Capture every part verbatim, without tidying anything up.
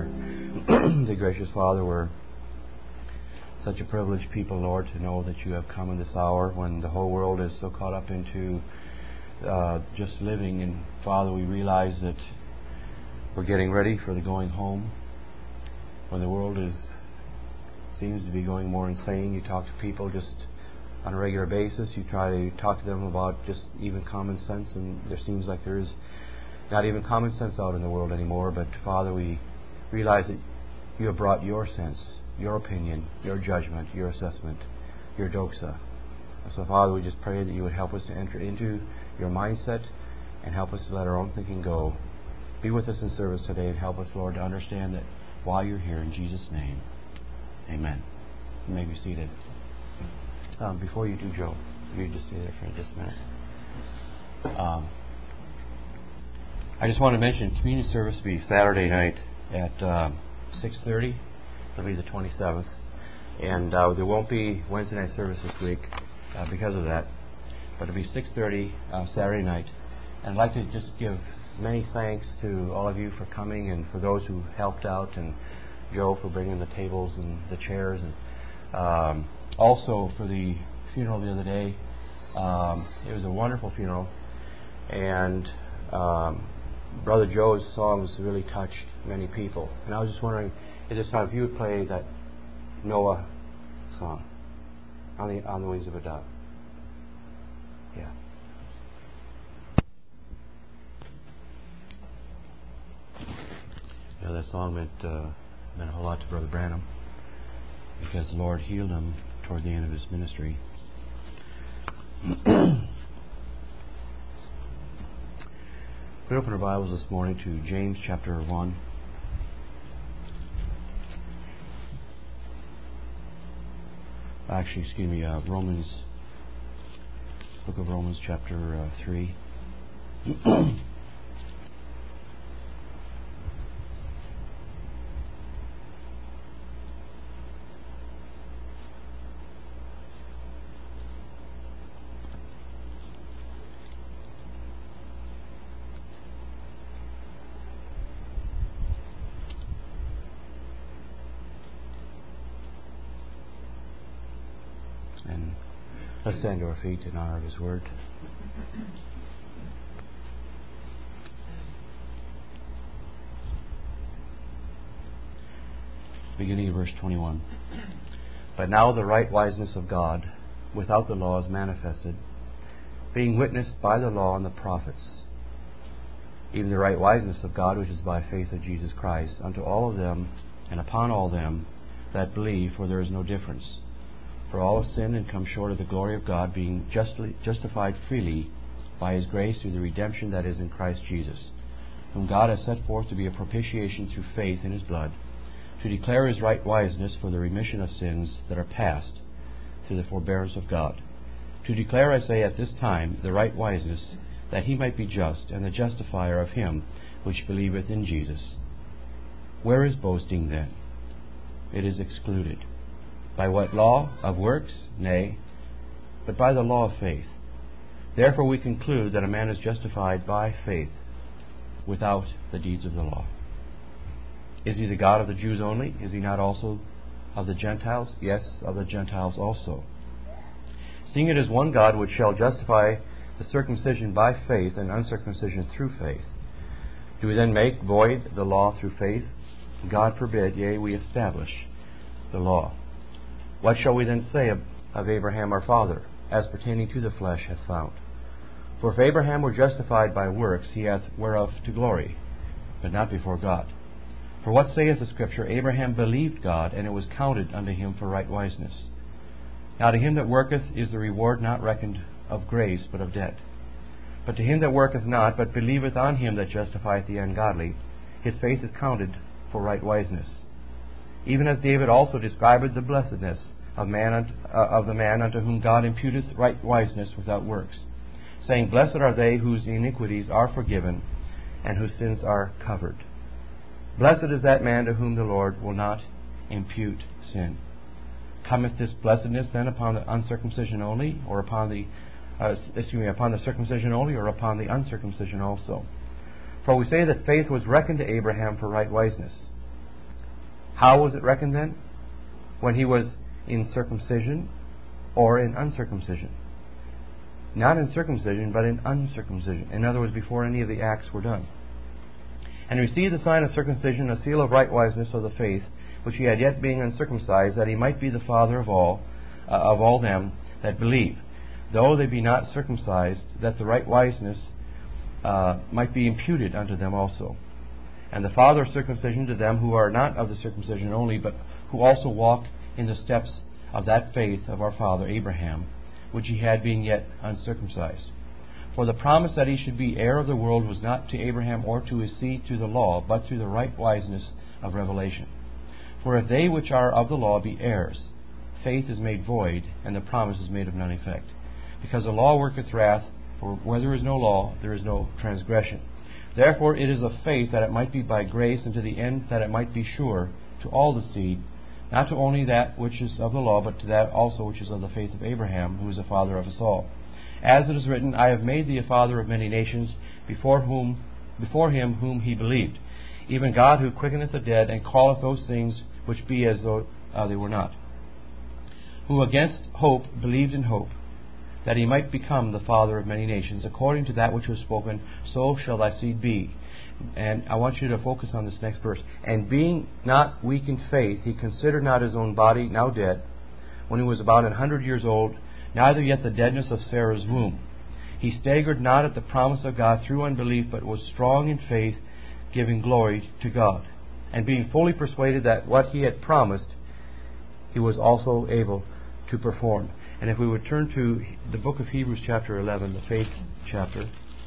prayer. Dear gracious Father, we're such a privileged people, Lord, to know that you have come in this hour when the whole world is so caught up into uh, just living. And Father, we realize that we're getting ready for the going home. When the world is seems to be going more insane, you talk to people just on a regular basis. You try to talk to them about just even common sense, and there seems like there is not even common sense out in the world anymore. But Father, we realize that you have brought your sense, your opinion, your judgment, your assessment, your doxa. So Father, we just pray that you would help us to enter into your mindset and help us to let our own thinking go. Be with us in service today and help us, Lord, to understand that while you're here, in Jesus' name, amen. You may be seated. Um, before you do, Joe, you just stay there for just a minute. Um, I just want to mention communion service will be Saturday night at um, six thirty. It'll be the twenty-seventh. And uh, there won't be Wednesday night service this week uh, because of that. But it'll be six thirty uh, Saturday night. And I'd like to just give many thanks to all of you for coming and for those who helped out, and Joe for bringing the tables and the chairs, and um, also for the funeral the other day. Um, it was a wonderful funeral, and um, Brother Joe's songs really touched many people. And I was just wondering at this time if you would play that Noah song, on the on the wings of a dove. Yeah. You know, that song meant uh, meant a whole lot to Brother Branham because the Lord healed him toward the end of his ministry. We open our Bibles this morning to James chapter one. Actually, excuse me, uh, Romans, book of Romans chapter uh, three. And let's stand to our feet in honor of His Word. Beginning of verse twenty-one. But now the right wiseness of God without the law is manifested, being witnessed by the law and the prophets, even the right wiseness of God which is by faith of Jesus Christ, unto all of them and upon all them that believe, for there is no difference. For all have sinned and come short of the glory of God, being justly justified freely by His grace through the redemption that is in Christ Jesus, whom God has set forth to be a propitiation through faith in His blood, to declare His right wiseness for the remission of sins that are past through the forbearance of God. To declare, I say, at this time the right wiseness, that He might be just, and the justifier of him which believeth in Jesus. Where is boasting then? It is excluded. By what law? Of works? Nay, but by the law of faith. Therefore we conclude that a man is justified by faith without the deeds of the law. Is He the God of the Jews only? Is He not also of the Gentiles? Yes, of the Gentiles also. Seeing it is one God which shall justify the circumcision by faith and uncircumcision through faith. Do we then make void the law through faith? God forbid, yea, we establish the law. What shall we then say of, of Abraham our father, as pertaining to the flesh hath found? For if Abraham were justified by works, he hath whereof to glory, but not before God. For what saith the Scripture? Abraham believed God, and it was counted unto him for right wiseness. Now to him that worketh is the reward not reckoned of grace, but of debt. But to him that worketh not, but believeth on Him that justifieth the ungodly, his faith is counted for right wiseness. Even as David also described the blessedness of man unto, uh, of the man unto whom God imputeth right wiseness without works, saying, Blessed are they whose iniquities are forgiven, and whose sins are covered. Blessed is that man to whom the Lord will not impute sin. Cometh this blessedness then upon the uncircumcision only, or upon the uh, excuse me, upon the circumcision only, or upon the uncircumcision also? For we say that faith was reckoned to Abraham for right wiseness. How was it reckoned then? When he was in circumcision or in uncircumcision? Not in circumcision, but in uncircumcision. In other words, before any of the acts were done. And received the sign of circumcision, a seal of right wiseness of the faith, which he had yet being uncircumcised, that he might be the father of all, uh, of all them that believe, though they be not circumcised, that the right wiseness uh, might be imputed unto them also. And the father of circumcision to them who are not of the circumcision only, but who also walk in the steps of that faith of our father Abraham, which he had being yet uncircumcised. For the promise that he should be heir of the world was not to Abraham or to his seed through the law, but through the right wiseness of revelation. For if they which are of the law be heirs, faith is made void, and the promise is made of none effect. Because the law worketh wrath, for where there is no law, there is no transgression. Therefore it is of faith, that it might be by grace, and to the end that it might be sure to all the seed, not to only that which is of the law, but to that also which is of the faith of Abraham, who is the father of us all. As it is written, I have made thee a father of many nations, before whom, before him whom he believed, even God who quickeneth the dead, and calleth those things which be as though uh, they were not. Who against hope believed in hope, that he might become the father of many nations, according to that which was spoken, so shall thy seed be. And I want you to focus on this next verse. And being not weak in faith, he considered not his own body now dead, when he was about an hundred years old, neither yet the deadness of Sarah's womb. He staggered not at the promise of God through unbelief, but was strong in faith, giving glory to God, and being fully persuaded that what he had promised, he was also able to perform. And if we would turn to the book of Hebrews chapter eleven, the faith chapter,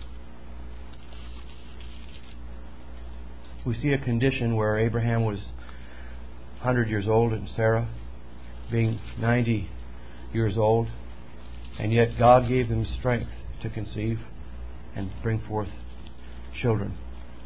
we see a condition where Abraham was one hundred years old and Sarah being ninety years old, and yet God gave them strength to conceive and bring forth children.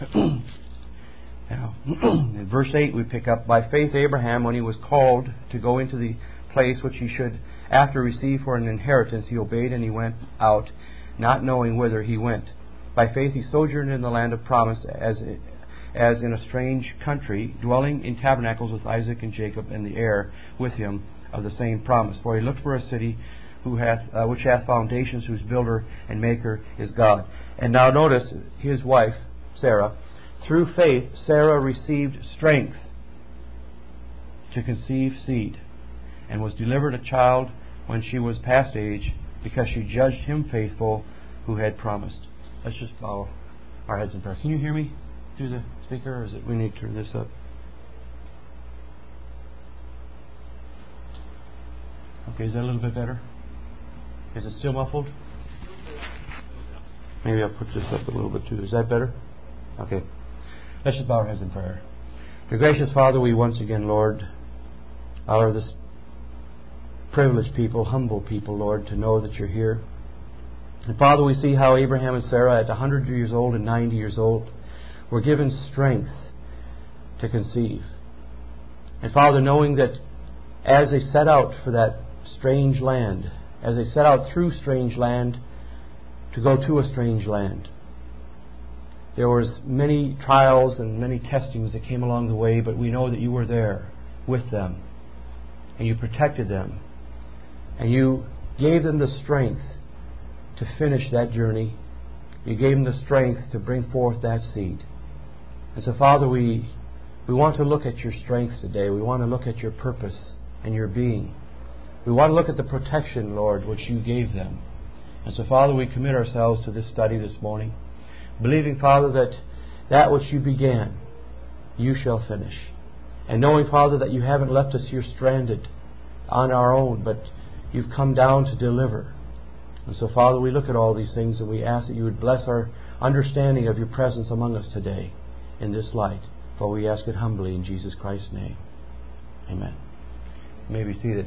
Now, in verse eight we pick up, by faith Abraham, when he was called to go into the place which he should after receive for an inheritance, he obeyed, and he went out, not knowing whither he went. By faith he sojourned in the land of promise, as as in a strange country, dwelling in tabernacles with Isaac and Jacob, and the heir with him of the same promise. For he looked for a city who hath, uh, which hath foundations, whose builder and maker is God. And now notice his wife, Sarah. Through faith, Sarah received strength to conceive seed, and was delivered a child when she was past age, because she judged him faithful who had promised. Let's just bow our heads in prayer. Can you hear me through the speaker, or is it we need to turn this up? Okay, is that a little bit better? Is it still muffled? Maybe I'll put this up a little bit too. Is that better? Okay. Let's just bow our heads in prayer. Dear gracious Father, we once again, Lord, are this privileged people, humble people, Lord, to know that you're here. And Father, we see how Abraham and Sarah, at one hundred years old and ninety years old, were given strength to conceive. And Father, knowing that as they set out for that strange land, as they set out through strange land to go to a strange land, there was many trials and many testings that came along the way, but we know that you were there with them, and you protected them, and you gave them the strength to finish that journey. You gave them the strength to bring forth that seed. And so, Father, we we want to look at your strength today. We want to look at your purpose and your being. We want to look at the protection, Lord, which you gave them. And so, Father, we commit ourselves to this study this morning, believing, Father, that that which you began, you shall finish. And knowing, Father, that you haven't left us here stranded on our own, but you've come down to deliver. And so, Father, we look at all these things, and we ask that you would bless our understanding of your presence among us today in this light. For we ask it humbly in Jesus Christ's name. Amen. You may be seated.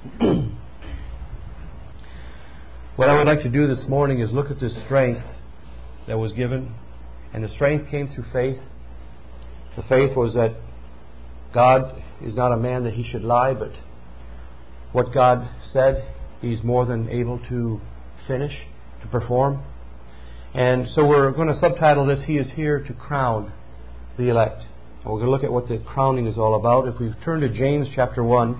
What I would like to do this morning is look at this strength that was given. And the strength came through faith. The faith was that God is not a man that he should lie, but what God said, he's more than able to finish, to perform. And so we're going to subtitle this, He is Here to Crown the Elect. We're going to look at what the crowning is all about. If we turn to James chapter one.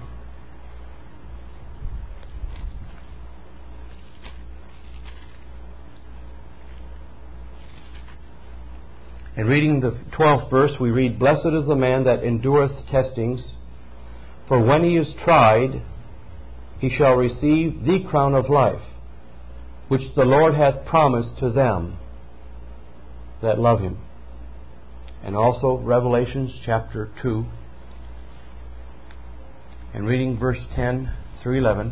And reading the twelfth verse, we read, "Blessed is the man that endureth testings, for when he is tried, he shall receive the crown of life, which the Lord hath promised to them that love him." And also Revelations chapter two, and reading verse ten through eleven.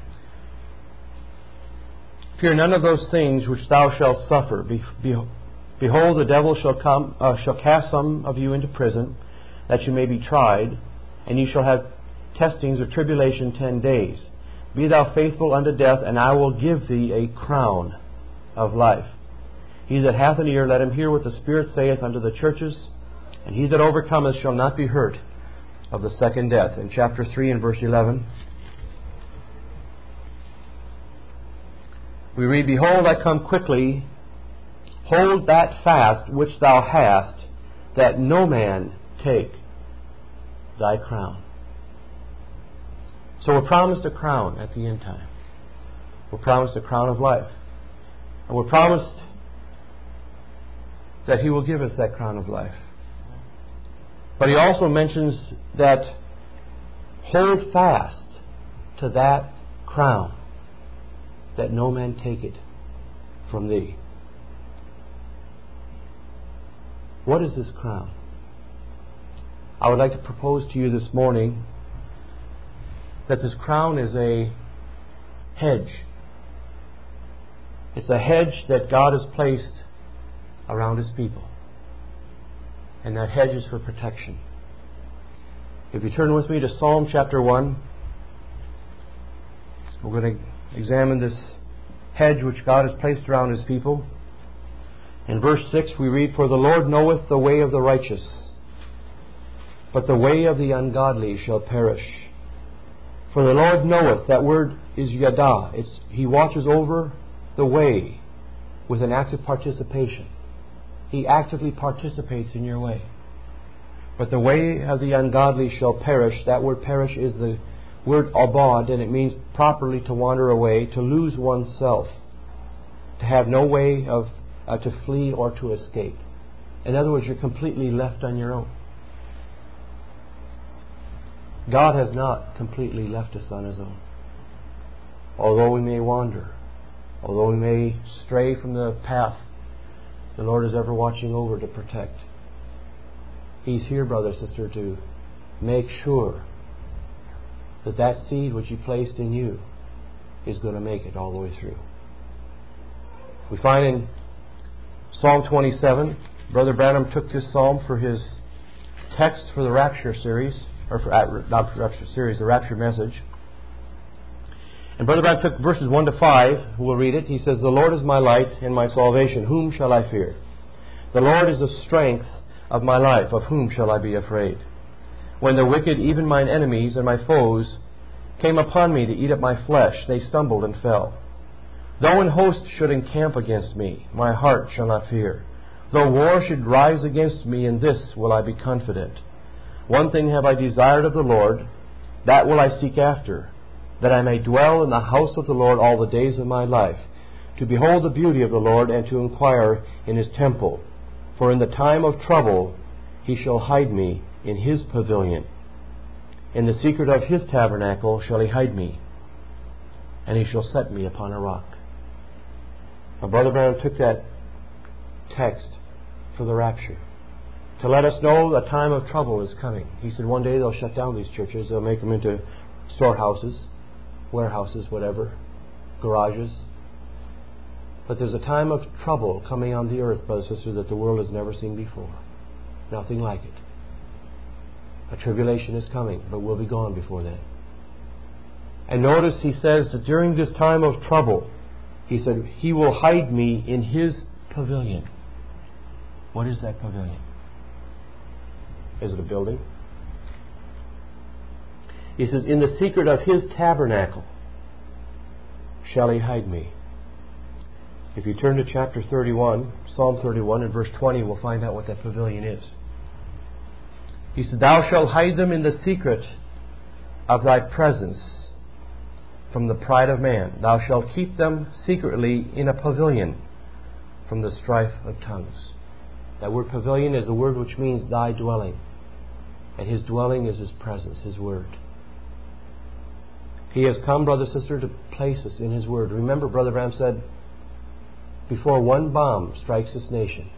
"Fear none of those things which thou shalt suffer. Be, be, Behold, the devil shall come, uh, shall cast some of you into prison, that you may be tried, and you shall have testings or tribulation ten days. Be thou faithful unto death, and I will give thee a crown of life. He that hath an ear, let him hear what the Spirit saith unto the churches. And he that overcometh shall not be hurt of the second death." In chapter three and verse eleven, we read, "Behold, I come quickly. Hold that fast which thou hast, that no man take thy crown." So we're promised a crown at the end time. We're promised a crown of life. And we're promised that He will give us that crown of life. But He also mentions that hold fast to that crown, that no man take it from thee. What is this crown? I would like to propose to you this morning that this crown is a hedge. It's a hedge that God has placed around His people. And that hedge is for protection. If you turn with me to Psalm chapter one, we're going to examine this hedge which God has placed around His people. In verse six we read, "For the Lord knoweth the way of the righteous, but the way of the ungodly shall perish." For the Lord knoweth, that word is yada. It's, He watches over the way with an active participation. He actively participates in your way. But the way of the ungodly shall perish. That word perish is the word abad, and it means properly to wander away, to lose oneself, to have no way of Uh, to flee or to escape. In other words, you're completely left on your own. God has not completely left us on His own. Although we may wander, although we may stray from the path, the Lord is ever watching over to protect. He's here, brother, sister, to make sure that that seed which He placed in you is going to make it all the way through. We find in Psalm twenty-seven, Brother Branham took this psalm for his text for the Rapture series, or for not the Rapture series, the Rapture message. And Brother Branham took verses one to five. We'll read it. He says, "The Lord is my light and my salvation. Whom shall I fear? The Lord is the strength of my life. Of whom shall I be afraid? When the wicked, even mine enemies and my foes, came upon me to eat up my flesh, they stumbled and fell. Though an host should encamp against me, my heart shall not fear. Though war should rise against me, in this will I be confident. One thing have I desired of the Lord, that will I seek after, that I may dwell in the house of the Lord all the days of my life, to behold the beauty of the Lord, and to inquire in His temple. For in the time of trouble He shall hide me in His pavilion. In the secret of His tabernacle shall He hide me, and He shall set me upon a rock." Now, Brother Branham took that text for the rapture to let us know a time of trouble is coming. He said one day they'll shut down these churches. They'll make them into storehouses, warehouses, whatever, garages. But there's a time of trouble coming on the earth, brother and sister, that the world has never seen before. Nothing like it. A tribulation is coming, but we'll be gone before then. And notice he says that during this time of trouble, He said, He will hide me in His pavilion. What is that pavilion? Is it a building? He says, in the secret of His tabernacle shall He hide me. If you turn to chapter thirty-one, Psalm thirty-one, and verse twenty, we'll find out what that pavilion is. He said, Thou shalt hide them in the secret of thy presence from the pride of man. Thou shalt keep them secretly in a pavilion from the strife of tongues. That word pavilion is a word which means thy dwelling. And His dwelling is His presence, His Word. He has come, brother, sister, to place us in His Word. Remember, Brother Branham said, before one bomb strikes this nation,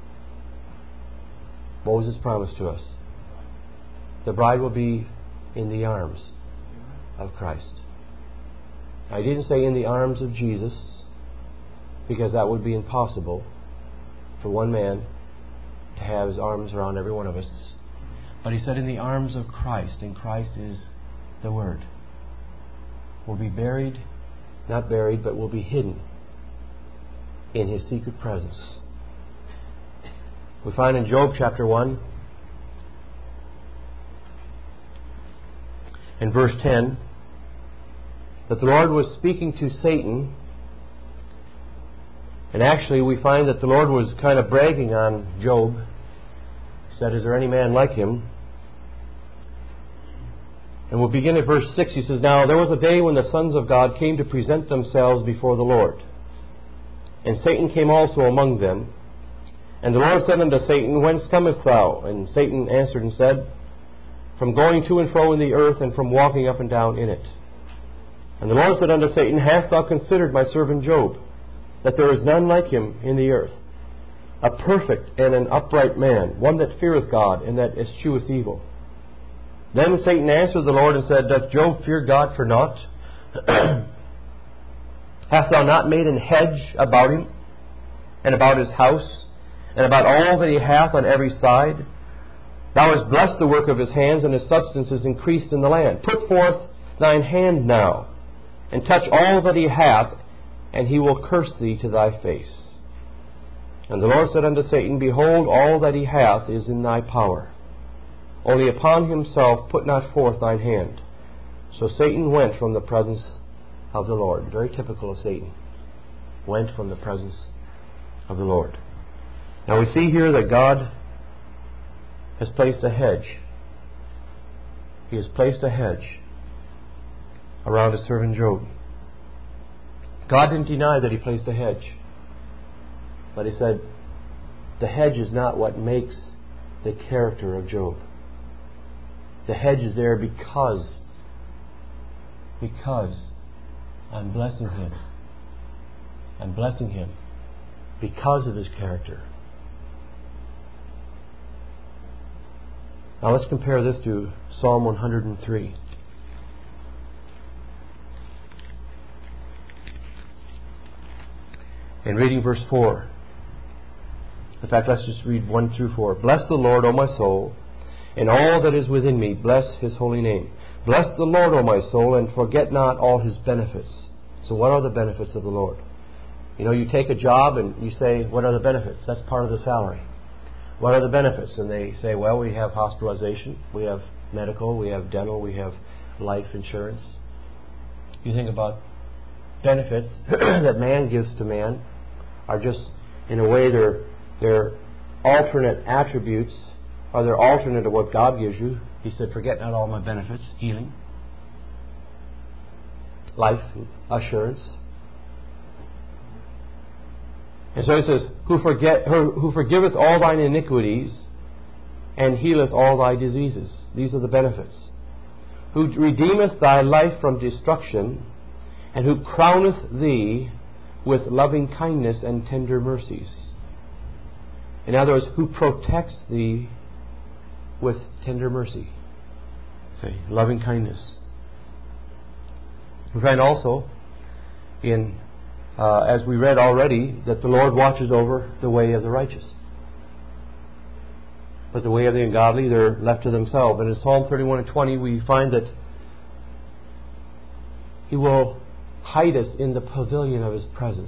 what was His promise to us? The bride will be in the arms of Christ. Now, He didn't say in the arms of Jesus, because that would be impossible for one man to have his arms around every one of us. But He said in the arms of Christ, and Christ is the Word. Will be buried, not buried, but will be hidden in His secret presence. We find in Job chapter one, in verse ten, that the Lord was speaking to Satan. And actually we find that the Lord was kind of bragging on Job. He said, Is there any man like him? And we'll begin at verse six. He says, Now there was a day when the sons of God came to present themselves before the Lord. And Satan came also among them. And the Lord said unto Satan, Whence comest thou? And Satan answered and said, From going to and fro in the earth, and from walking up and down in it. And the Lord said unto Satan, Hast thou considered my servant Job, that there is none like him in the earth, a perfect and an upright man, one that feareth God, and that escheweth evil? Then Satan answered the Lord and said, Doth Job fear God for naught? Hast thou not made an hedge about him, and about his house, and about all that he hath on every side? Thou hast blessed the work of his hands, and his substance is increased in the land. Put forth thine hand now, and touch all that he hath, and he will curse thee to thy face. And the Lord said unto Satan, Behold, all that he hath is in thy power. Only upon himself put not forth thine hand. So Satan went from the presence of the Lord. Very typical of Satan. Went from the presence of the Lord. Now we see here that God has placed a hedge. He has placed a hedge around His servant Job. God didn't deny that He placed a hedge. But He said, the hedge is not what makes the character of Job. The hedge is there because, because I'm blessing him. I'm blessing him because of his character. Now let's compare this to Psalm one hundred three. And reading verse four. In fact, let's just read one through four. Bless the Lord, O my soul, and all that is within me. Bless His holy name. Bless the Lord, O my soul, and forget not all His benefits. So what are the benefits of the Lord? You know, you take a job and you say, what are the benefits? That's part of the salary. What are the benefits? And they say, well, we have hospitalization, we have medical, we have dental, we have life insurance. You think about benefits that man gives to man are just, in a way, they're, they're alternate attributes, or they're alternate to what God gives you. He said, forget not all my benefits, healing, life, assurance. And so He says, who, forget, who forgiveth all thine iniquities, and healeth all thy diseases. These are the benefits. Who redeemeth thy life from destruction, and who crowneth thee with loving kindness and tender mercies. In other words, who protects thee with tender mercy. Okay, loving kindness. We find also in, uh, as we read already, that the Lord watches over the way of the righteous. But the way of the ungodly, they're left to themselves. And in Psalm thirty-one and twenty, we find that He will hide us in the pavilion of His presence.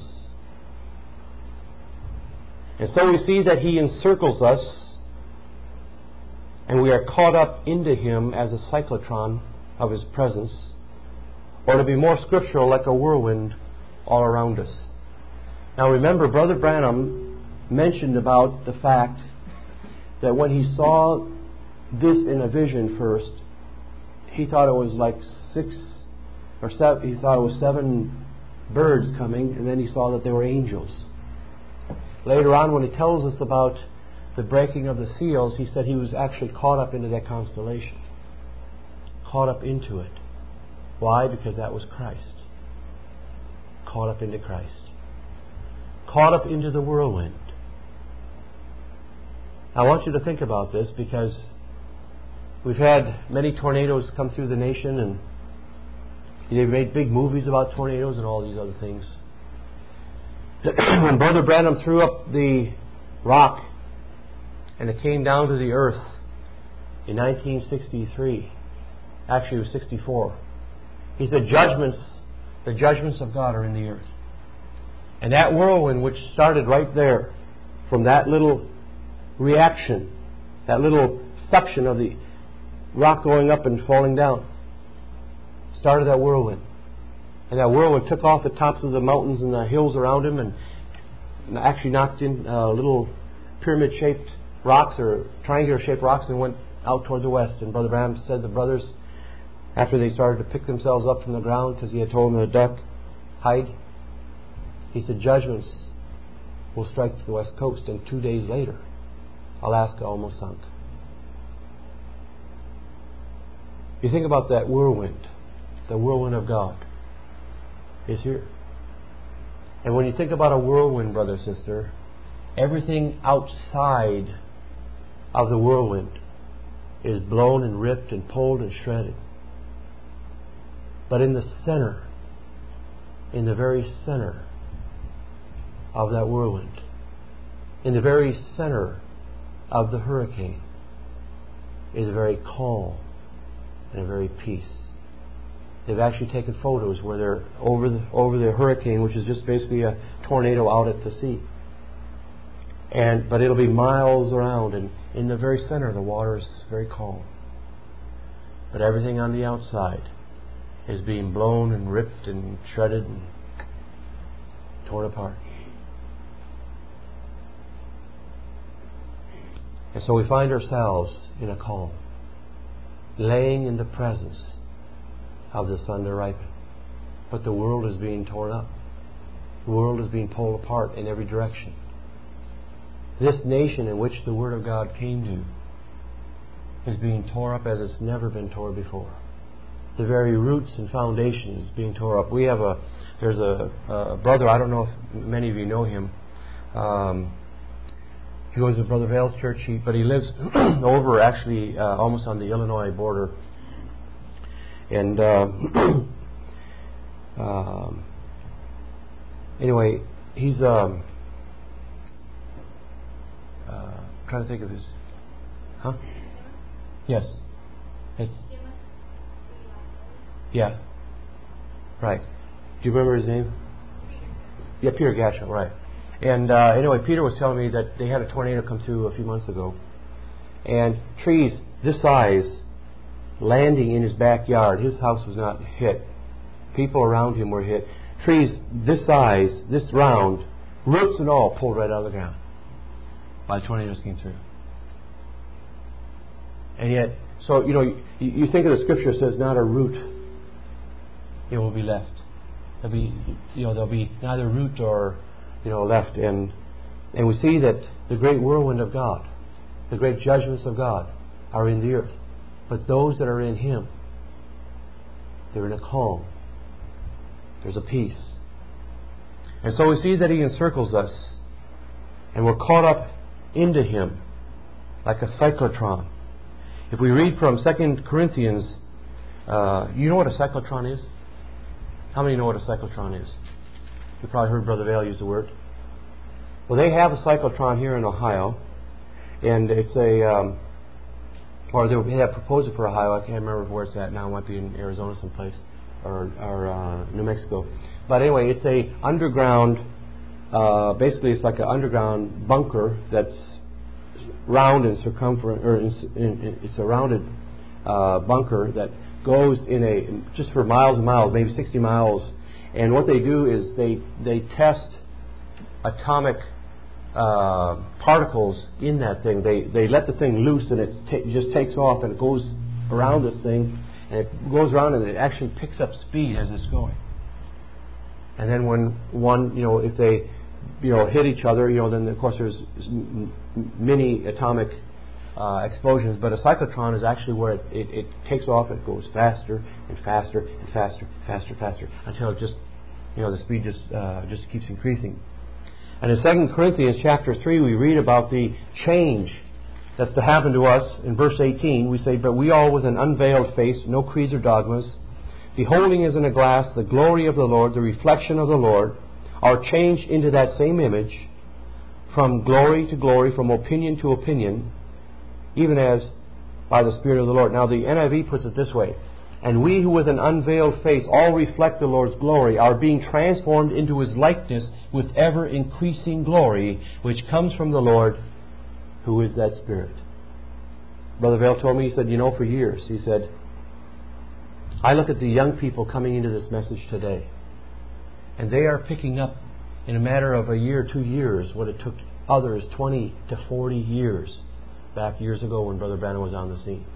And so we see that He encircles us, and we are caught up into Him as a cyclotron of His presence, or to be more scriptural, like a whirlwind all around us. Now remember, Brother Branham mentioned about the fact that when he saw this in a vision first. He thought it was like six or seven. He thought it was seven birds coming, and then he saw that they were angels. Later on, when he tells us about the breaking of the seals, he said he was actually caught up into that constellation. Caught up into it. Why? Because that was Christ. Caught up into Christ. Caught up into the whirlwind. I want you to think about this, because we've had many tornadoes come through the nation, and they've made big movies about tornadoes and all these other things. When Brother Branham threw up the rock and it came down to the earth in nineteen sixty-three, actually it was sixty-four, he said, judgments, the judgments of God are in the earth. And that whirlwind, which started right there from that little reaction, that little suction of the rock going up and falling down, started that whirlwind. And that whirlwind took off the tops of the mountains and the hills around him, and actually knocked in uh, little pyramid-shaped rocks or triangular-shaped rocks, and went out toward the west. And Brother Branham said the brothers, after they started to pick themselves up from the ground, because he had told them to duck, hide, he said judgments will strike the west coast. And two days later, Alaska almost sunk. You think about that whirlwind, the whirlwind of God is here. And when you think about a whirlwind, brother, sister, everything outside of the whirlwind is blown and ripped and pulled and shredded. But in the center, in the very center of that whirlwind, in the very center of the hurricane, is a very calm and a very peace. They've actually taken photos where they're over the, over the hurricane, which is just basically a tornado out at the sea. And but it'll be miles around, and in the very center, the water is very calm. But everything on the outside is being blown and ripped and shredded and torn apart. And so we find ourselves in a calm, laying in the presence of the sun to ripen. But the world is being torn up. The world is being pulled apart in every direction. This nation in which the Word of God came to is being torn up as it's never been torn before. The very roots and foundations being torn up. We have a, there's a, a brother, I don't know if many of you know him. Um, he goes to Brother Vale's church, he, but he lives over actually uh, almost on the Illinois border. And uh, um, anyway, he's um, uh, trying to think of his, huh? Yes, it's yeah, right. Do you remember his name? Yeah, Peter Gatchell, right. And uh, anyway, Peter was telling me that they had a tornado come through a few months ago, and trees this size landing in his backyard. His house was not hit. People around him were hit. Trees this size, this round, roots and all, pulled right out of the ground while tornadoes came through. And yet, so, you know, you, you think of the scripture, it says, not a root it will be left. There'll be, you know, there'll be neither root or, you know, left. And and we see that the great whirlwind of God, the great judgments of God are in the earth. But those that are in Him, they're in a calm. There's a peace. And so we see that He encircles us, and we're caught up into Him like a cyclotron. If we read from Second Corinthians, uh, you know what a cyclotron is? How many know what a cyclotron is? You've probably heard Brother Vale use the word. Well, they have a cyclotron here in Ohio, and it's a, um, or they have proposed it for Ohio. I can't remember where it's at now. It might be in Arizona someplace, or, or uh, New Mexico. But anyway, it's a underground, uh, basically it's like an underground bunker that's round in circumference, or in, in, it's a rounded uh, bunker that goes in a, just for miles and miles, maybe sixty miles. And what they do is they, they test atomic uh, particles in that thing. They they let the thing loose and it ta- just takes off and it goes around this thing and it goes around and it actually picks up speed as it's going. And then when one, you know, if they, you know, hit each other, you know, then of course there's m- many atomic uh, explosions. But a cyclotron is actually where it, it, it takes off and it goes faster and faster and faster, faster, faster until it just, you know, the speed just uh, just keeps increasing. And in Second Corinthians chapter three, we read about the change that's to happen to us. In verse eighteen, we say, "But we all with an unveiled face, no creeds or dogmas, beholding as in a glass the glory of the Lord, the reflection of the Lord, are changed into that same image, from glory to glory, from opinion to opinion, even as by the Spirit of the Lord." Now the N I V puts it this way: "And we who with an unveiled face all reflect the Lord's glory are being transformed into His likeness with ever increasing glory, which comes from the Lord, who is that Spirit." Brother Vail told me, he said, you know, for years, he said, I look at the young people coming into this message today, and they are picking up in a matter of a year, two years, what it took others twenty to forty years back years ago when Brother Branham was on the scene.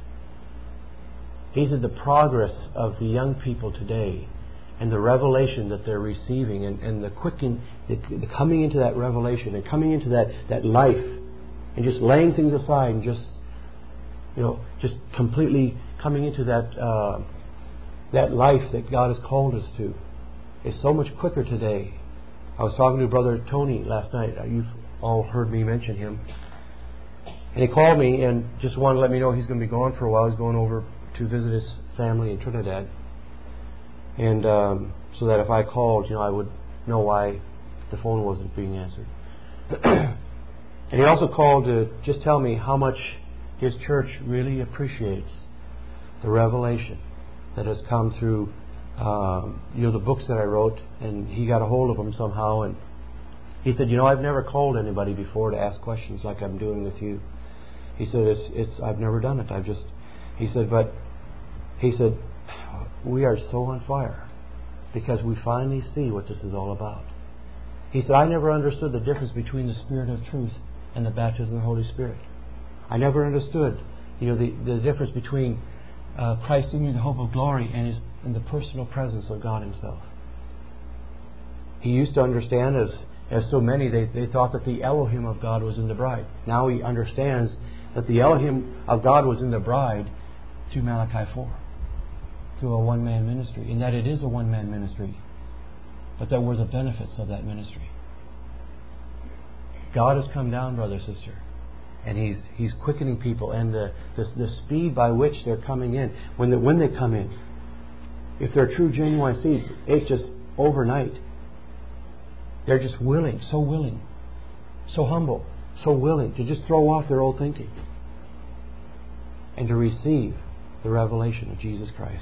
He said the progress of the young people today and the revelation that they're receiving and, and the quickening, the, the coming into that revelation and coming into that, that life and just laying things aside and just, you know, just completely coming into that uh, that life that God has called us to is so much quicker today. I was talking to Brother Tony last night. You've all heard me mention him. And he called me and just wanted to let me know he's going to be gone for a while. He's going over to visit his family in Trinidad. And um, so that if I called, you know, I would know why the phone wasn't being answered. And he also called to just tell me how much his church really appreciates the revelation that has come through, um, you know, the books that I wrote. And he got a hold of them somehow. And he said, you know, I've never called anybody before to ask questions like I'm doing with you. He said, it's, it's I've never done it. I've just, he said, but, he said, we are so on fire because we finally see what this is all about. He said, I never understood the difference between the Spirit of truth and the baptism of the Holy Spirit. I never understood, you know, the, the difference between uh, Christ in me, the hope of glory, and, his, and the personal presence of God Himself. He used to understand, as as so many, they, they thought that the Elohim of God was in the bride. Now he understands that the Elohim of God was in the bride through Malachi four, through a one-man ministry, and that it is a one-man ministry, but that we're the benefits of that ministry. God has come down, brother, sister, and He's He's quickening people, and the the, the speed by which they're coming in, when the, when they come in, if they're true, genuine seed, it's just overnight. They're just willing, so willing, so humble, so willing to just throw off their old thinking and to receive the revelation of Jesus Christ.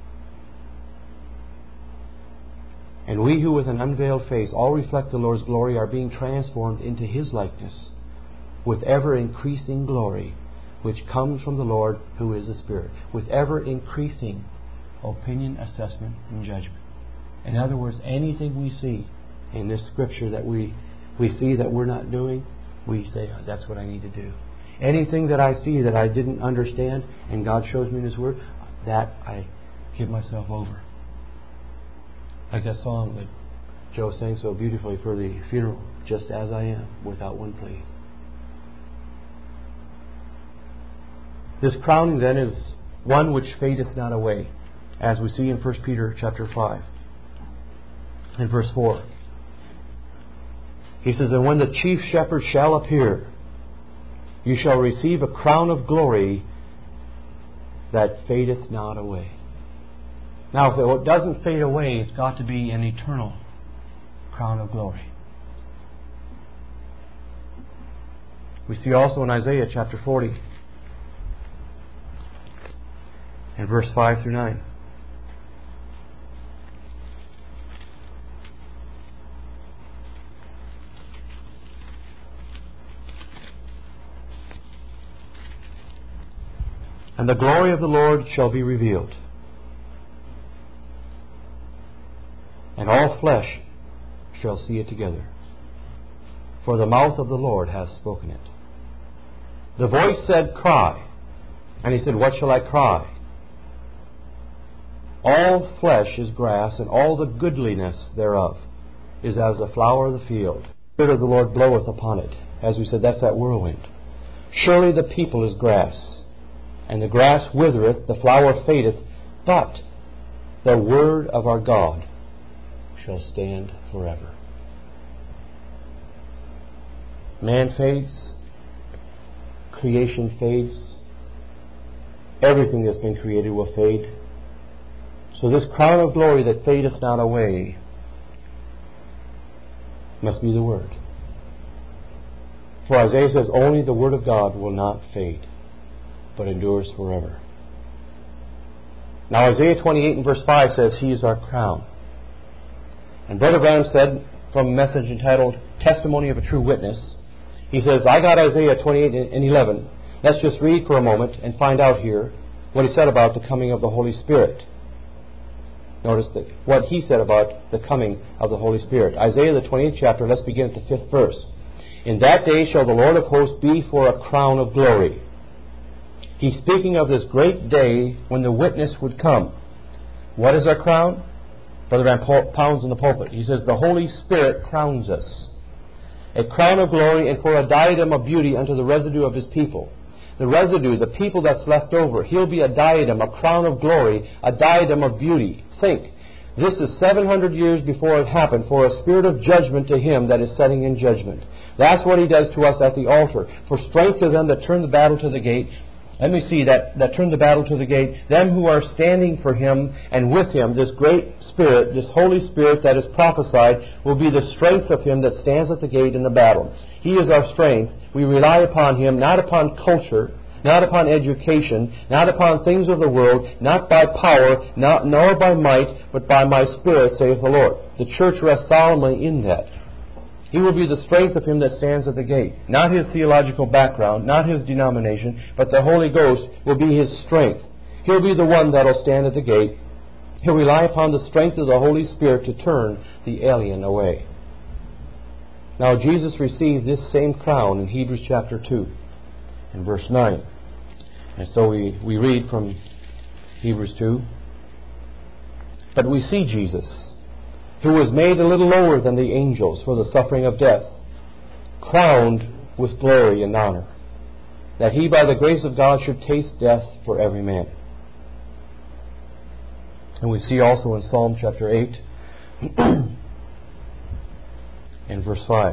And we who with an unveiled face all reflect the Lord's glory are being transformed into His likeness with ever increasing glory, which comes from the Lord who is the Spirit, with ever increasing opinion, assessment, and judgment. In other words, anything we see in this scripture that we, we see that we're not doing, we say, oh, that's what I need to do. Anything that I see that I didn't understand and God shows me in His Word, that I give myself over. Like that song that Joe sang so beautifully for the funeral, just as I am, without one plea. This crowning then is one which fadeth not away, as we see in First Peter chapter five and verse four. He says, and when the chief shepherd shall appear, you shall receive a crown of glory that fadeth not away. Now, if it doesn't fade away, it's got to be an eternal crown of glory. We see also in Isaiah chapter forty and verse five through nine. And the glory of the Lord shall be revealed, and all flesh shall see it together. for the mouth of the Lord hath spoken it. The voice said, Cry. And he said, What shall I cry? All flesh is grass, and all the goodliness thereof is as the flower of the field. The Spirit of the Lord bloweth upon it. As we said, that's that whirlwind. Surely the people is grass, and the grass withereth, the flower fadeth, but the word of our God shall stand forever. Man fades, creation fades, everything that's been created will fade. So this crown of glory that fadeth not away must be the Word. For Isaiah says, only the Word of God will not fade, but endures forever. Now Isaiah twenty-eight and verse five says, He is our crown. And Brother Branham said, from a message entitled Testimony of a True Witness, he says, I got Isaiah twenty-eight and eleven. Let's just read for a moment and find out here what he said about the coming of the Holy Spirit. Notice that what he said about the coming of the Holy Spirit. Isaiah the twenty-eighth chapter, let's begin at the fifth verse. In that day shall the Lord of hosts be for a crown of glory. He's speaking of this great day when the witness would come. What is our crown? Brother Van pounds in the pulpit. He says, the Holy Spirit crowns us. A crown of glory and for a diadem of beauty unto the residue of His people. The residue, the people that's left over, He'll be a diadem, a crown of glory, a diadem of beauty. Think, this is seven hundred years before it happened, for a spirit of judgment to him that is setting in judgment. That's what He does to us at the altar. For strength to them that turn the battle to the gate. Let me see, that, that turn the battle to the gate. Them who are standing for Him and with Him, this great Spirit, this Holy Spirit that is prophesied, will be the strength of Him that stands at the gate in the battle. He is our strength. We rely upon Him, not upon culture, not upon education, not upon things of the world, not by power, not, nor by might, but by my Spirit, saith the Lord. The church rests solemnly in that. He will be the strength of him that stands at the gate. Not his theological background, not his denomination, but the Holy Ghost will be his strength. He'll be the one that will stand at the gate. He'll rely upon the strength of the Holy Spirit to turn the alien away. Now Jesus received this same crown in Hebrews chapter two and verse nine. And so we, we read from Hebrews two. But we see Jesus, who was made a little lower than the angels for the suffering of death, crowned with glory and honor, that He by the grace of God should taste death for every man. And we see also in Psalm chapter eight and verse five.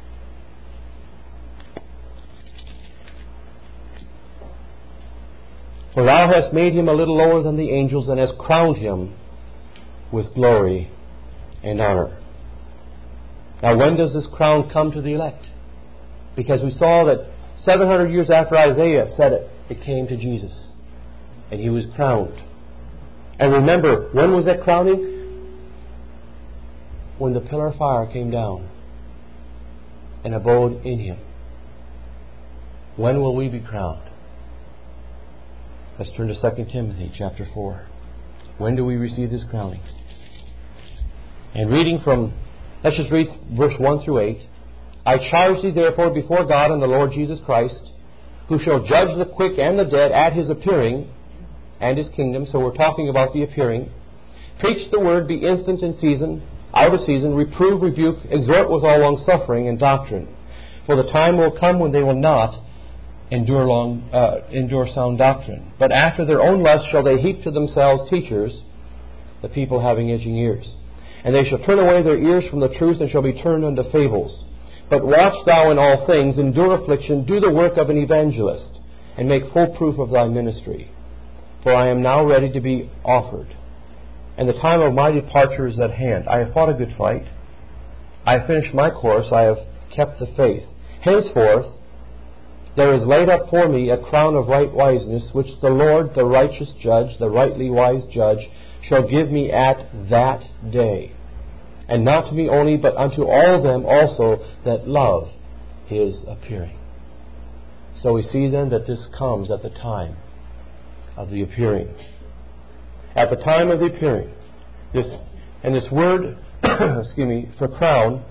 For Thou hast made Him a little lower than the angels, and hast crowned Him with glory and honor. Now when does this crown come to the elect? Because we saw that seven hundred years after Isaiah said it, it came to Jesus. And He was crowned. And remember, when was that crowning? When the pillar of fire came down and abode in Him. When will we be crowned? Let's turn to Second Timothy chapter four. When do we receive this crowning? And reading from, let's just read verse one through eight. I charge thee therefore before God and the Lord Jesus Christ, who shall judge the quick and the dead at His appearing and His kingdom. So we're talking about the appearing. Preach the word, be instant in season, out of season, reprove, rebuke, exhort with all long suffering and doctrine. For the time will come when they will not endure long, uh, endure sound doctrine, but after their own lust shall they heap to themselves teachers, the people having itching ears. And they shall turn away their ears from the truth, and shall be turned unto fables. But watch thou in all things, endure affliction, do the work of an evangelist, and make full proof of thy ministry. For I am now ready to be offered, and the time of my departure is at hand. I have fought a good fight. I have finished my course. I have kept the faith. Henceforth there is laid up for me a crown of right wiseness, which the Lord, the righteous judge, the rightly wise judge, shall give me at that day. And not to me only, but unto all them also that love His appearing. So we see then that this comes at the time of the appearing. At the time of the appearing. This, and this word, excuse me, for crown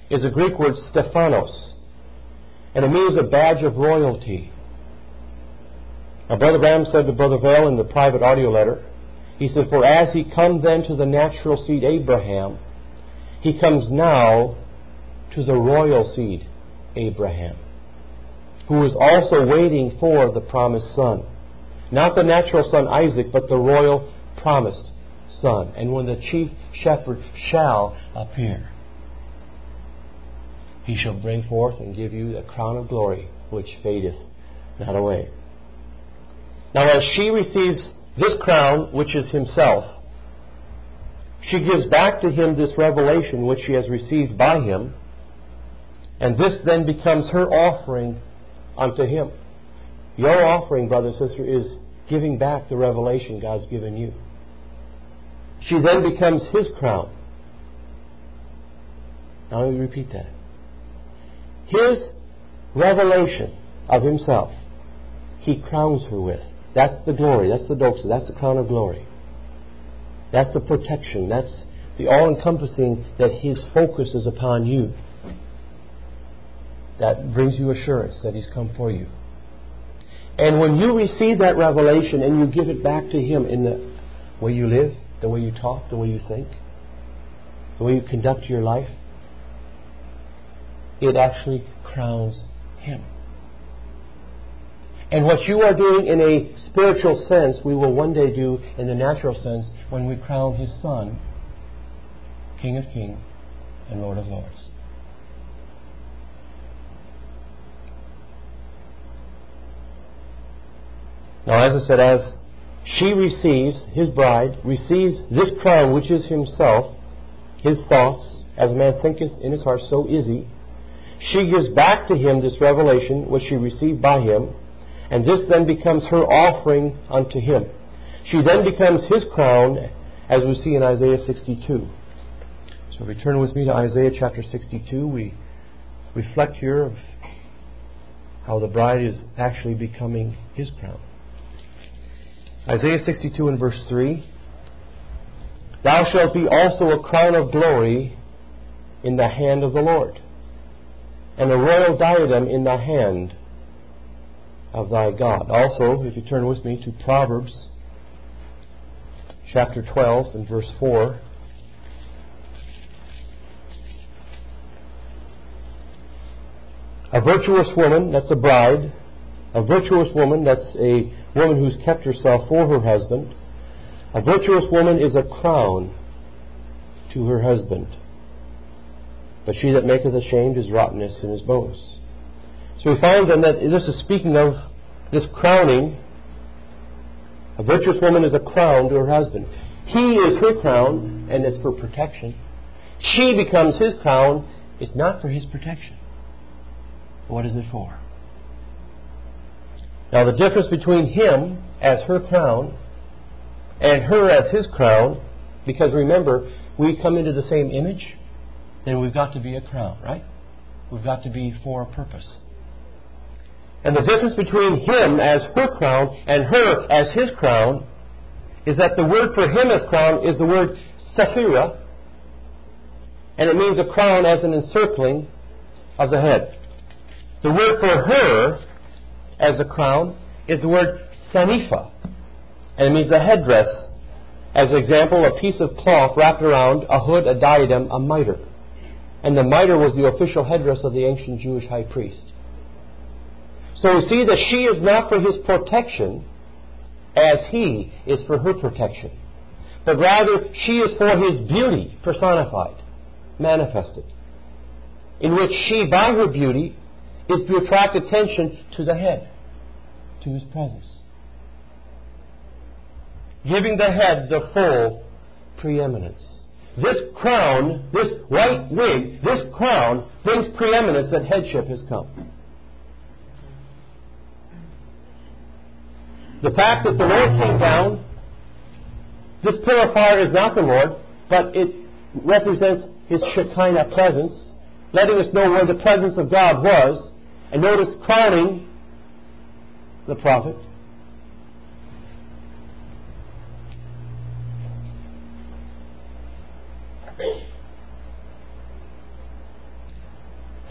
is a Greek word Stephanos, and it means a badge of royalty. Now, Brother Branham said to Brother Vale in the private audio letter, he said, "For as he come then to the natural seed Abraham, he comes now to the royal seed Abraham, who is also waiting for the promised son." Not the natural son Isaac, but the royal promised son. "And when the chief shepherd shall appear, he shall bring forth and give you the crown of glory which fadeth not away." Now, as she receives this crown, which is himself, she gives back to him this revelation which she has received by him, and this then becomes her offering unto him. Your offering, brother and sister, is giving back the revelation God's given you. She then becomes his crown. Now let me repeat that. His revelation of himself, he crowns her with. That's the glory. That's the doxa. That's the crown of glory. That's the protection. That's the all-encompassing that his focus is upon you. That brings you assurance that he's come for you. And when you receive that revelation and you give it back to him in the way you live, the way you talk, the way you think, the way you conduct your life, it actually crowns him. And what you are doing in a spiritual sense, we will one day do in the natural sense when we crown his Son, King of Kings and Lord of Lords. Now, as I said, as she receives, his bride, receives this crown which is himself, his thoughts, as a man thinketh in his heart, so is he. She gives back to him this revelation which she received by him, and this then becomes her offering unto him. She then becomes his crown, as we see in Isaiah sixty-two. So return with me to Isaiah chapter sixty-two. We reflect here of how the bride is actually becoming his crown. Isaiah sixty-two and verse three. "Thou shalt be also a crown of glory in the hand of the Lord, and a royal diadem in the hand of thy God." Also, if you turn with me to Proverbs chapter twelve and verse four. "A virtuous woman," that's a bride. "A virtuous woman," that's a woman who's kept herself for her husband. "A virtuous woman is a crown to her husband. But she that maketh ashamed is rottenness in his bones." So we find then that this is speaking of this crowning. A virtuous woman is a crown to her husband. He is her crown, and it's for protection. She becomes his crown. It's not for his protection. What is it for? Now, the difference between him as her crown and her as his crown, because remember, we come into the same image, then we've got to be a crown, right? We've got to be for a purpose. And the difference between him as her crown and her as his crown is that the word for him as crown is the word Sephira, and it means a crown as an encircling of the head. The word for her as a crown is the word Sanifa, and it means a headdress. As an example, a piece of cloth wrapped around a hood, a diadem, a mitre. And the mitre was the official headdress of the ancient Jewish high priest. So we see that she is not for his protection as he is for her protection, but rather she is for his beauty personified, manifested, in which she, by her beauty, is to attract attention to the head, to his presence, giving the head the full preeminence. This crown, this white wig, this crown brings preeminence that headship has come. The fact that the Lord came down, this pillar of fire is not the Lord, but it represents his Shekinah presence, letting us know where the presence of God was. And notice crowning the prophet.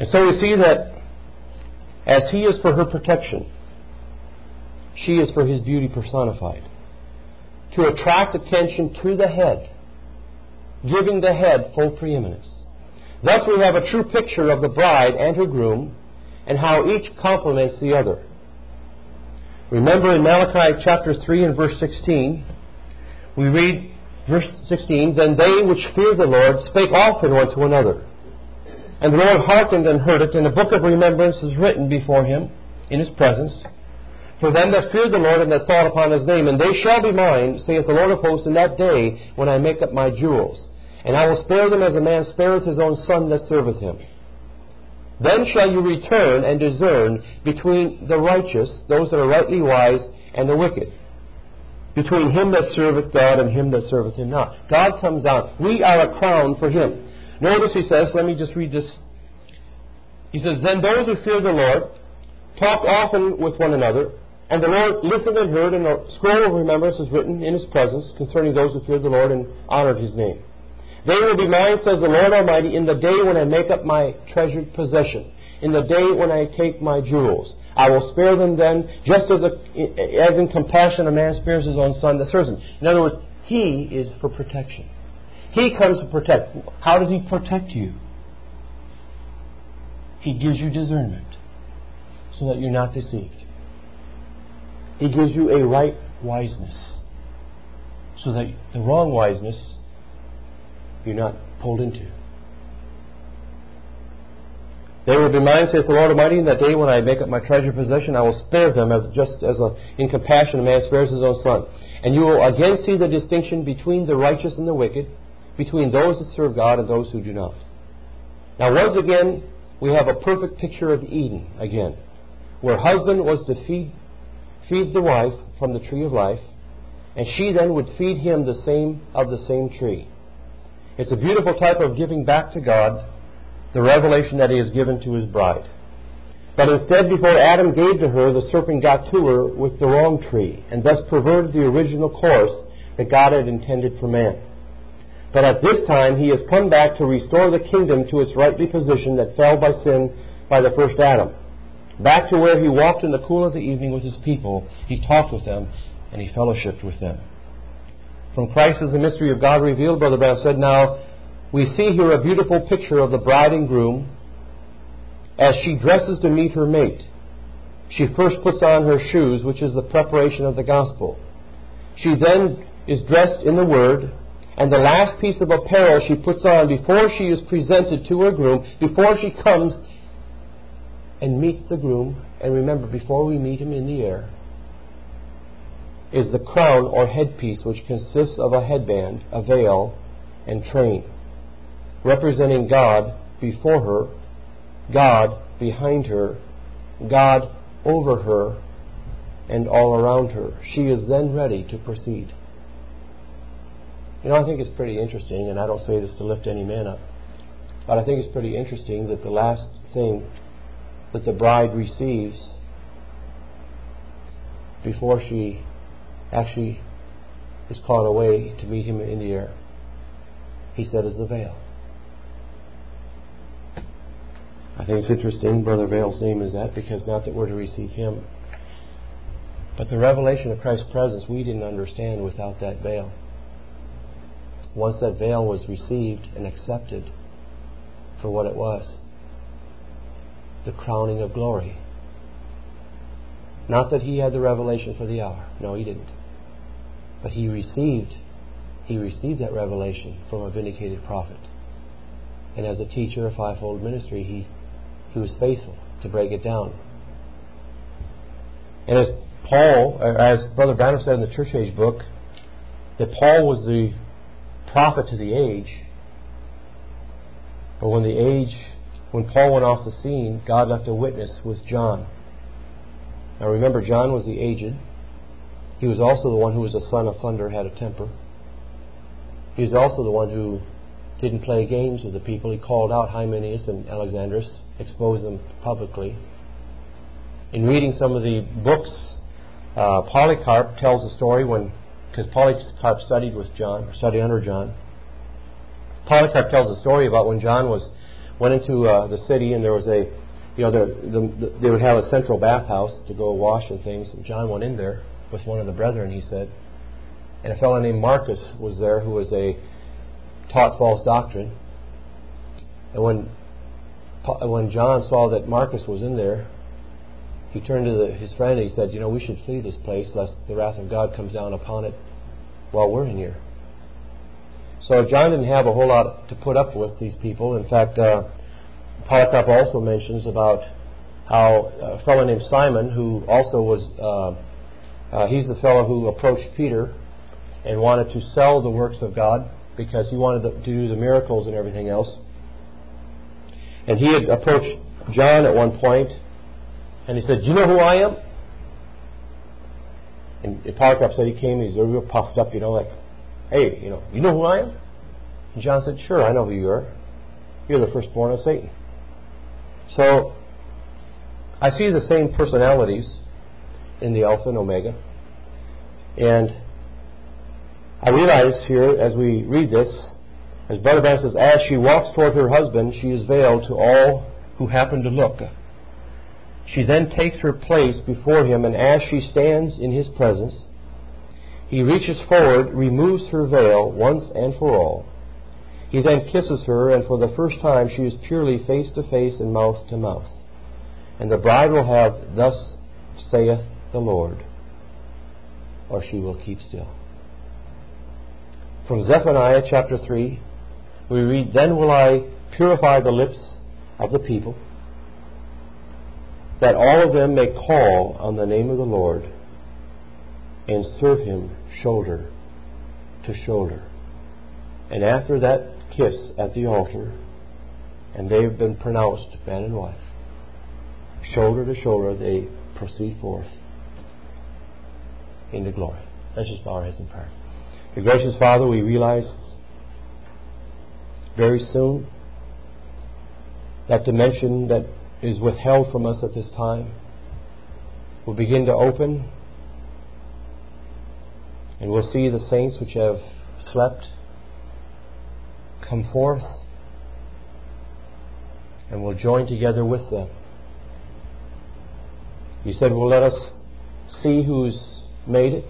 And so we see that as he is for her protection, she is for his beauty personified. To attract attention to the head, giving the head full preeminence. Thus we have a true picture of the bride and her groom, and how each complements the other. Remember in Malachi chapter three and verse sixteen, we read verse sixteen, Then they which fear the Lord spake often one to another. And the Lord hearkened and heard it, and a book of remembrance is written before him in his presence, for them that fear the Lord and that thought upon his name. And they shall be mine, saith the Lord of hosts, in that day when I make up my jewels. And I will spare them as a man spareth his own son that serveth him. Then shall you return and discern between the righteous, those that are rightly wise, and the wicked, between him that serveth God and him that serveth him not. God comes out. We are a crown for him. Notice he says, let me just read this. He says, Then those who fear the Lord talk often with one another, and the Lord listened and heard, and a scroll of remembrance is written in his presence concerning those who feared the Lord and honored his name. They will be mine, says the Lord Almighty, in the day when I make up my treasured possession, in the day when I take my jewels. I will spare them then, just as, a, as in compassion a man spares his own son that serves him. In other words, he is for protection. He comes to protect. How does he protect you? He gives you discernment so that you're not deceived. He gives you a right wiseness so that the wrong wiseness you're not pulled into. They will be mine, saith the Lord Almighty, in that day when I make up my treasure possession. I will spare them as just as a, in compassion a man spares his own son. And you will again see the distinction between the righteous and the wicked, between those that serve God and those who do not. Now once again, we have a perfect picture of Eden again, where husband was to feed, feed the wife from the tree of life, and she then would feed him the same of the same tree. It's a beautiful type of giving back to God the revelation that he has given to his bride. But instead, before Adam gave to her, the serpent got to her with the wrong tree, and thus perverted the original course that God had intended for man. But at this time, he has come back to restore the kingdom to its rightly position that fell by sin by the first Adam. Back to where he walked in the cool of the evening with his people, he talked with them, and he fellowshiped with them. From Christ is the mystery of God revealed, Brother Branham said. Now, we see here a beautiful picture of the bride and groom as she dresses to meet her mate. She first puts on her shoes, which is the preparation of the gospel. She then is dressed in the Word, and the last piece of apparel she puts on before she is presented to her groom, before she comes and meets the groom. And remember, before we meet him in the air, is the crown or headpiece, which consists of a headband, a veil, and train, representing God before her, God behind her, God over her, and all around her. She is then ready to proceed. You know, I think it's pretty interesting, and I don't say this to lift any man up, but I think it's pretty interesting that the last thing that the bride receives before she actually is caught away to meet him in the air, he said, is the veil. I think it's interesting, Brother Vale's name is that, because not that we're to receive him, but the revelation of Christ's presence we didn't understand without that veil. Once that veil was received and accepted for what it was, the crowning of glory. Not that he had the revelation for the hour. No, he didn't. But he received, he received that revelation from a vindicated prophet. And as a teacher of fivefold ministry, he, he was faithful to break it down. And as Paul, as Brother Branham said in the Church Age book, that Paul was the prophet to the age. But when the age, when Paul went off the scene, God left a witness with John. Now remember, John was the aged. He was also the one who was the son of thunder, had a temper. He was also the one who didn't play games with the people. He called out Hymenaeus and Alexandrus, exposed them publicly. In reading some of the books, uh, Polycarp tells a story when, because Polycarp studied with John, or studied under John. Polycarp tells a story about when John was went into uh, the city, and there was a, you know, the, the, they would have a central bathhouse to go wash and things. And John went in there with one of the brethren, he said, and a fellow named Marcus was there who was a taught false doctrine. And when when John saw that Marcus was in there, he turned to the, his friend and he said, you know, we should flee this place lest the wrath of God comes down upon it while we're in here. So John didn't have a whole lot to put up with these people. In fact, uh, Polycarp also mentions about how a fellow named Simon, who also was, uh, uh, he's the fellow who approached Peter and wanted to sell the works of God because he wanted to do the miracles and everything else. And he had approached John at one point, and he said, do you know who I am? And Polycarp said he came, he's real puffed up, you know, like, hey, you know, you know who I am? And John said, sure, I know who you are. You're the firstborn of Satan. So, I see the same personalities in the Alpha and Omega. And I realize here, as we read this, as Brother Branham says, as she walks toward her husband, she is veiled to all who happen to look. She then takes her place before him, and as she stands in his presence, he reaches forward, removes her veil once and for all. He then kisses her, and for the first time she is purely face to face and mouth to mouth. And the bride will have, thus saith the Lord, or she will keep still. From Zephaniah chapter three, we read, then will I purify the lips of the people, that all of them may call on the name of the Lord and serve him shoulder to shoulder. And after that kiss at the altar, and they've been pronounced man and wife, shoulder to shoulder they proceed forth into glory. Let's just bow our heads in prayer. The gracious Father, we realize very soon that dimension that is withheld from us at this time will begin to open, and we'll see the saints which have slept come forth, and we'll join together with them. You said, well, let us see who's made it,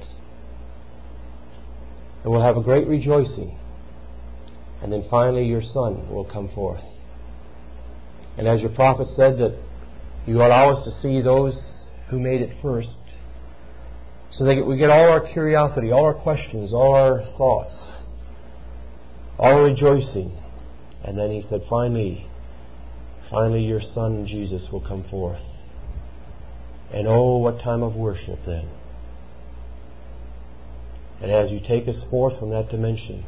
and we'll have a great rejoicing. And then finally your Son will come forth. And as your prophet said, that you allow us to see those who made it first, so that we get all our curiosity, all our questions, all our thoughts, all our rejoicing. And then he said, finally, finally your Son Jesus will come forth. And oh, what time of worship then. And as you take us forth from that dimension,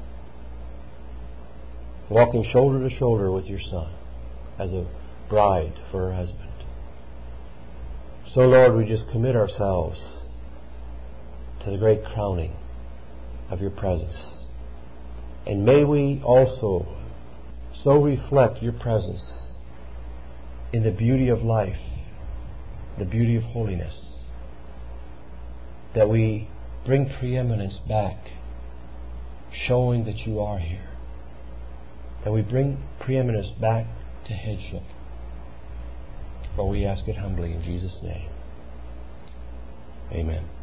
walking shoulder to shoulder with your Son as a bride for her husband. So, Lord, we just commit ourselves to the great crowning of your presence. And may we also so reflect your presence in the beauty of life, the beauty of holiness, that we bring preeminence back, showing that you are here. That we bring preeminence back to headship. For we ask it humbly in Jesus' name. Amen.